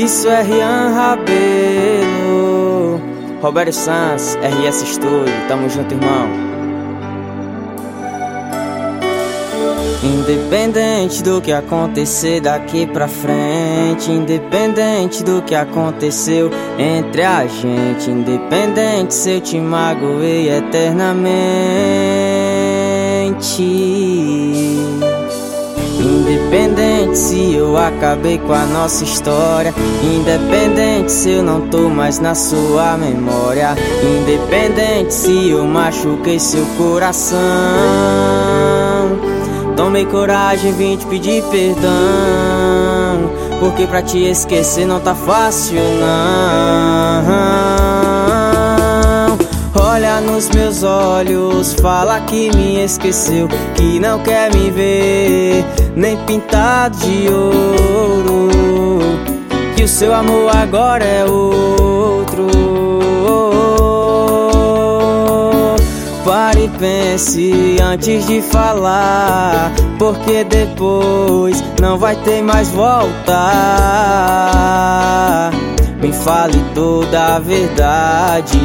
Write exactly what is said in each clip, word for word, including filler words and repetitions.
Isso é Rian Rabelo, Roberto Sanz, R S Studio, tamo junto, irmão. Independente do que acontecer daqui pra frente, independente do que aconteceu entre a gente, independente se eu te magoei eternamente, independente se eu acabei com a nossa história, independente se eu não tô mais na sua memória, independente se eu machuquei seu coração, tomei coragem, vim te pedir perdão, porque pra te esquecer não tá fácil não. Olha nos meus olhos, fala que me esqueceu, que não quer me ver nem pintado de ouro, que o seu amor agora é outro. Pare e pense antes de falar, porque depois não vai ter mais volta. Me fale toda a verdade,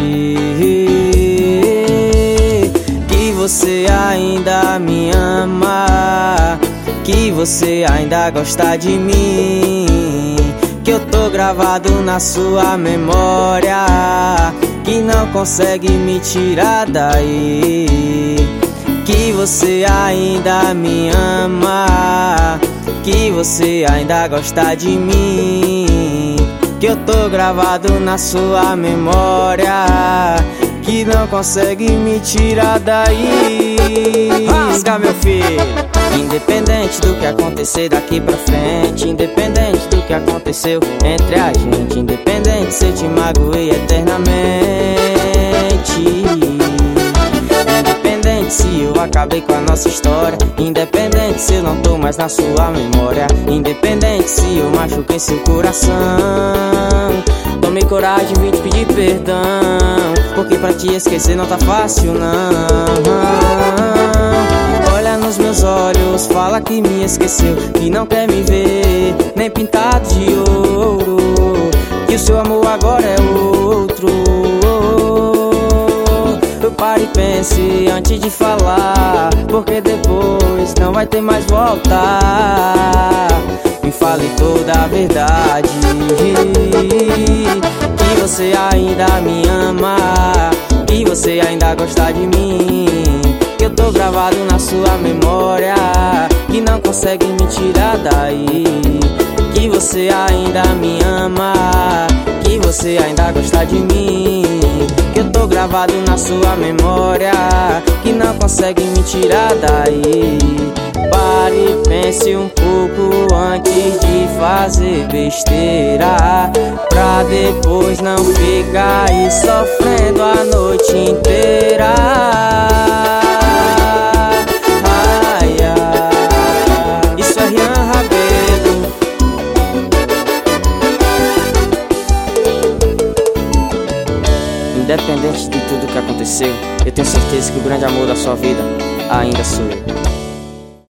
que você ainda me ama, que você ainda gosta de mim, que eu tô gravado na sua memória, que não consegue me tirar daí, que você ainda me ama, que você ainda gosta de mim, que eu tô gravado na sua memória, que não consegue me tirar daí. Rasga, meu filho! Independente do que acontecer daqui pra frente, independente do que aconteceu entre a gente, independente se eu te magoei eternamente, independente se eu acabei com a nossa história, independente se eu não tô mais na sua memória, independente se eu machuquei seu coração, tomei coragem, vim te pedir perdão, porque pra te esquecer não tá fácil não. Olha nos meus olhos, fala que me esqueceu, que não quer me ver nem pintado de ouro, que o seu amor agora é outro. Pare e pense antes de falar, porque depois não vai ter mais volta. Me fale toda a verdade, que você ainda me ama, que você ainda gosta de mim, que eu tô gravado na sua memória, que não consegue me tirar daí, que você ainda me ama, que você ainda gosta de mim, que eu tô gravado na sua memória, que não consegue me tirar daí. Pare e pense um pouco antes de fazer besteira, pra depois não ficar aí sofrendo a noite inteira. Ai, ai. Isso é Rian Rabelo. Independente de tudo que aconteceu, eu tenho certeza que o grande amor da sua vida ainda sou eu.